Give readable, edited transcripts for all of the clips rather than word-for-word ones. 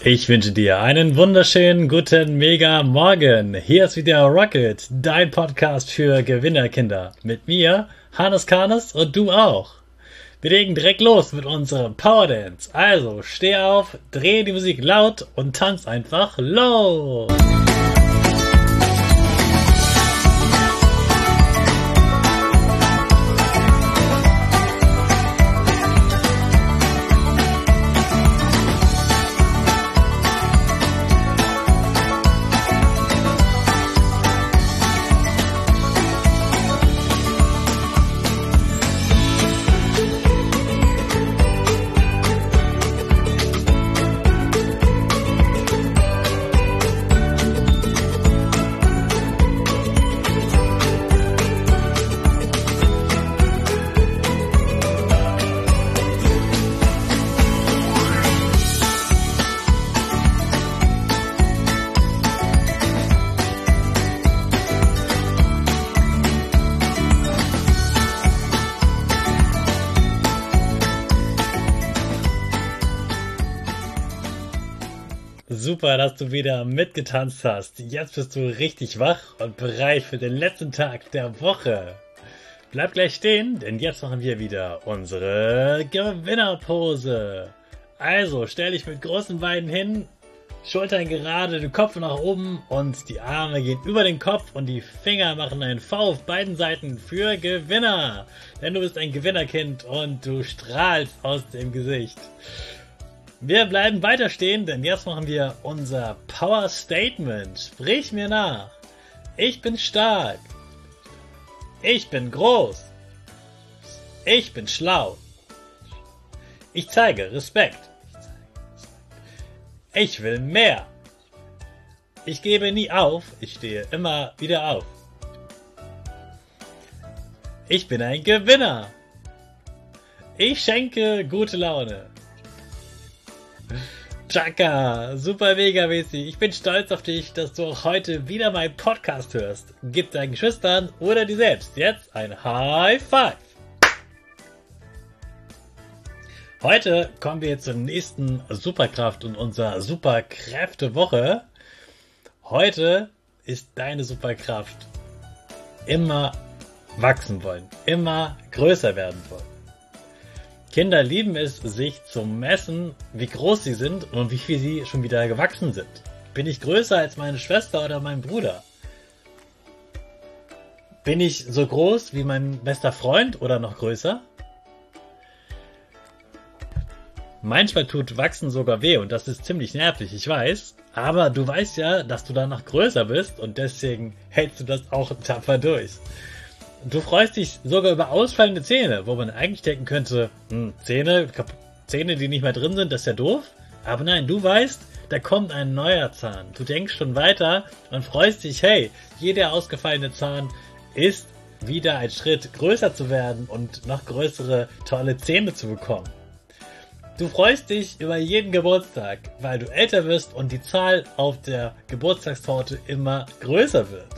Ich wünsche dir einen wunderschönen guten Mega Morgen. Hier ist wieder Rocket, dein Podcast für Gewinnerkinder. Mit mir, Hannes Karnes, und du auch. Wir legen direkt los mit unserem Power Dance. Also steh auf, dreh die Musik laut und tanz einfach los. Super, dass du wieder mitgetanzt hast. Jetzt bist du richtig wach und bereit für den letzten Tag der Woche. Bleib gleich stehen, denn jetzt machen wir wieder unsere Gewinnerpose. Also stell dich mit großen Beinen hin, Schultern gerade, den Kopf nach oben und die Arme gehen über den Kopf und die Finger machen ein V auf beiden Seiten für Gewinner. Denn du bist ein Gewinnerkind und du strahlst aus dem Gesicht. Wir bleiben weiter stehen, denn jetzt machen wir unser Power Statement. Sprich mir nach. Ich bin stark. Ich bin groß. Ich bin schlau. Ich zeige Respekt. Ich will mehr. Ich gebe nie auf. Ich stehe immer wieder auf. Ich bin ein Gewinner. Ich schenke gute Laune. Chaka, super mega mäßig. Ich bin stolz auf dich, dass du auch heute wieder meinen Podcast hörst. Gib deinen Geschwistern oder dir selbst jetzt ein High Five. Heute kommen wir zur nächsten Superkraft und unserer Superkräftewoche. Heute ist deine Superkraft immer wachsen wollen, immer größer werden wollen. Kinder lieben es, sich zu messen, wie groß sie sind und wie viel sie schon wieder gewachsen sind. Bin ich größer als meine Schwester oder mein Bruder? Bin ich so groß wie mein bester Freund oder noch größer? Manchmal tut Wachsen sogar weh und das ist ziemlich nervig, ich weiß. Aber du weißt ja, dass du danach größer bist und deswegen hältst du das auch tapfer durch. Du freust dich sogar über ausfallende Zähne, wo man eigentlich denken könnte, Zähne, die nicht mehr drin sind, das ist ja doof. Aber nein, du weißt, da kommt ein neuer Zahn. Du denkst schon weiter und freust dich, hey, jeder ausgefallene Zahn ist wieder ein Schritt größer zu werden und noch größere, tolle Zähne zu bekommen. Du freust dich über jeden Geburtstag, weil du älter wirst und die Zahl auf der Geburtstagstorte immer größer wird.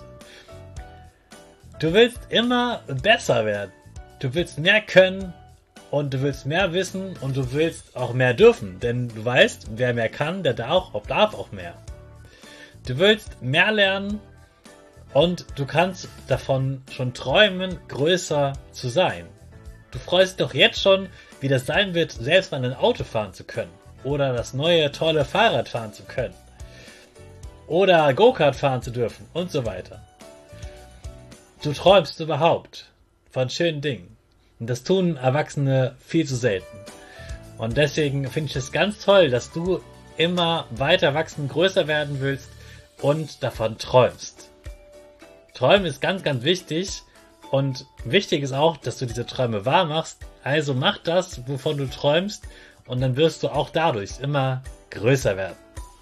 Du willst immer besser werden. Du willst mehr können und du willst mehr wissen und du willst auch mehr dürfen. Denn du weißt, wer mehr kann, der darf auch mehr. Du willst mehr lernen und du kannst davon schon träumen, größer zu sein. Du freust dich doch jetzt schon, wie das sein wird, selbst an ein Auto fahren zu können. Oder das neue, tolle Fahrrad fahren zu können. Oder Go-Kart fahren zu dürfen und so weiter. Du träumst überhaupt von schönen Dingen. Und das tun Erwachsene viel zu selten. Und deswegen finde ich es ganz toll, dass du immer weiter wachsen, größer werden willst und davon träumst. Träumen ist ganz, ganz wichtig. Und wichtig ist auch, dass du diese Träume wahr machst. Also mach das, wovon du träumst. Und dann wirst du auch dadurch immer größer werden.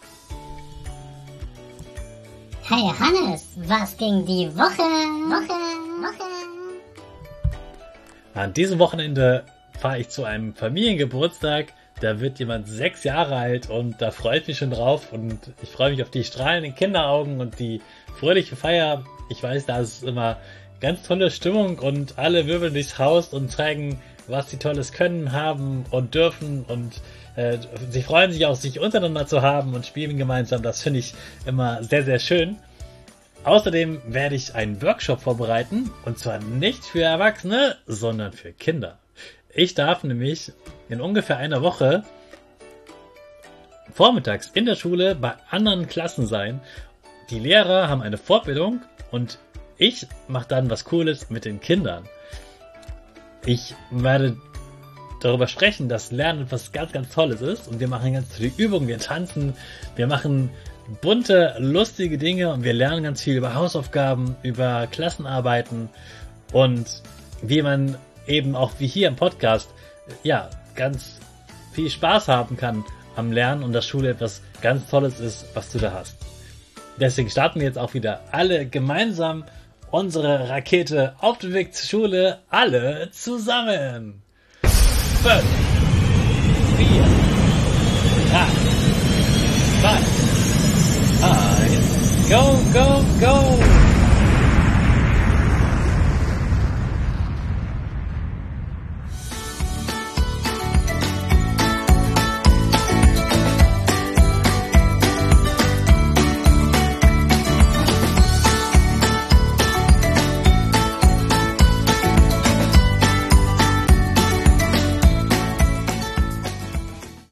Hey Hannes, was ging die Woche? An diesem Wochenende fahre ich zu einem Familiengeburtstag. Da wird jemand 6 Jahre alt und da freue ich mich schon drauf. Und ich freue mich auf die strahlenden Kinderaugen und die fröhliche Feier. Ich weiß, da ist immer ganz tolle Stimmung und alle wirbeln durchs Haus und zeigen, was sie Tolles können, haben und dürfen und sie freuen sich auch, sich untereinander zu haben und spielen gemeinsam. Das finde ich immer sehr, sehr schön. Außerdem werde ich einen Workshop vorbereiten und zwar nicht für Erwachsene, sondern für Kinder. Ich darf nämlich in ungefähr einer Woche vormittags in der Schule bei anderen Klassen sein. Die Lehrer haben eine Fortbildung und ich mache dann was Cooles mit den Kindern. Ich werde darüber sprechen, dass Lernen etwas ganz, ganz Tolles ist und wir machen ganz viele Übungen, wir tanzen, wir machen bunte, lustige Dinge und wir lernen ganz viel über Hausaufgaben, über Klassenarbeiten und wie man eben auch wie hier im Podcast ja ganz viel Spaß haben kann am Lernen und dass Schule etwas ganz Tolles ist, was du da hast. Deswegen starten wir jetzt auch wieder alle gemeinsam unsere Rakete auf den Weg zur Schule, alle zusammen. 5, 4